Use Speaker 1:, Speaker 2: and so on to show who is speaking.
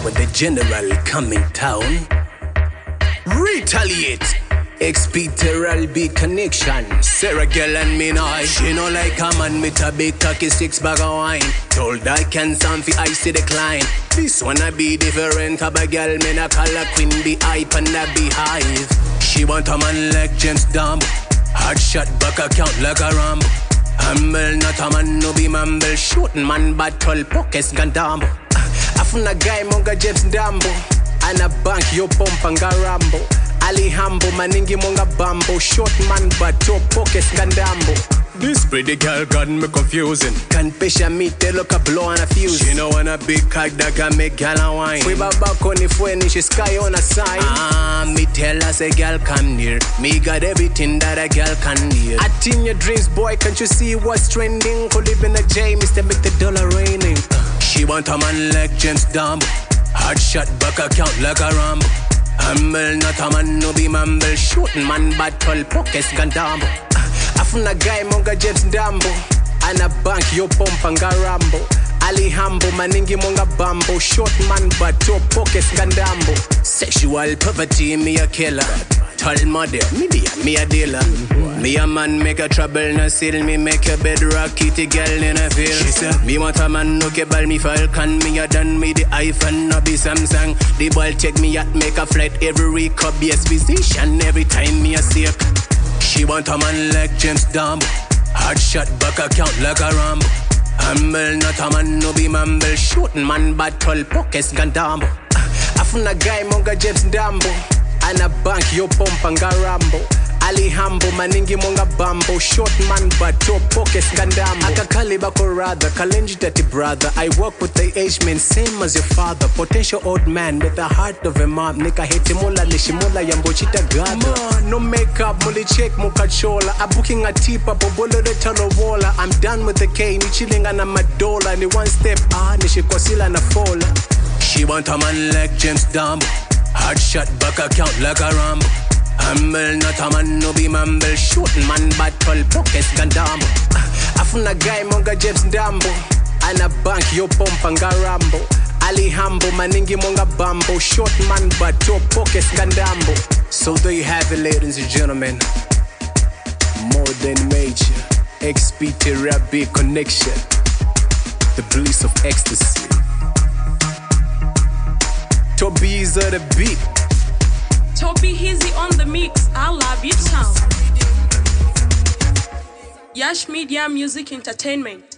Speaker 1: When the general come in town, retaliate. Expectoral big connection. Sarah girl and me now. She know like a man with a big cocky 6 bag of wine. Told I can sound fi I see decline. This one I be different. Have a girl me na call a queen be hype and a beehive. She want a man like James Dambo. Hard shot back account like a Rambo. Humble not a man no be mumble. Shooting man battle pockets gandambo. Afuna guy monga James Dambo. And a bank yo pump and ga Rambo. Ali Hambo, maningi monga bambo. Short man but top pockets gandambo. This pretty girl got me confusing. Can pesha me te look a blow and a fuse. She know want a big cock that can make gal and wine. We back on the phone, she sky on a sign. Me tell her say girl come near. Me got everything that a girl can need. I in your dreams boy, can't you see what's trending? Could live in a J, Mr. Make the dollar raining. She want a man like James Dambo. Hard shot back account like a Rambo. Humble not a man no be mumble. Shooting man battle pockets gandambo. Afuna guy monga James Dambo. And a bank yo pump and ga Rambo. Ali Hambo maningi monga bambo. Short man but top pockets gandambo. Sexual poverty me a killer. Tall mother me a dealer. Me a man make a trouble no seal. Me make a bedrock kitty girl in a field. She said me want a man no cable me Falcon. Me a done me the iPhone no be Samsung. The ball take me at make a flight every week. Up yes physician every time me a sick. She want a man like James Dambo. Hard shot back account like a Rambo. Humble not a man no be mumble. Shooting man battle pockets gandambo. Afuna guy monga James Dambo. And a bank yo pump and ga Rambo. Ali Hambo maningi monga bambo. Short man but top pockets gandambo. Aka caliber rather kalenji daddy brother. I work with the age men same as your father. Potential old man with the heart of a mom. Nika hete mola lishimola yambochita gada. No makeup muli check mukachola. A booking a tipa bobolo de talo walla. I'm done with the K ni chilling and I'm a dollar. Ni one step ni shikosila na fola. She want a man like James Dambo. Hard shot back account like a Rambo. Humble not a man no be mumble. Shooting man battle pockets gandambo. Afuna guy monga James Dambo. And a bank yo pump and ga Rambo. Ali Hambo maningi monga bambo. Short man but top pockets gandambo. So there you have it ladies and gentlemen. More than major. XP Rabbit connection. The bliss of ecstasy. Toby's on the beat.
Speaker 2: Toby Hizzy on the mix. I love it sound. Yash Media Music Entertainment.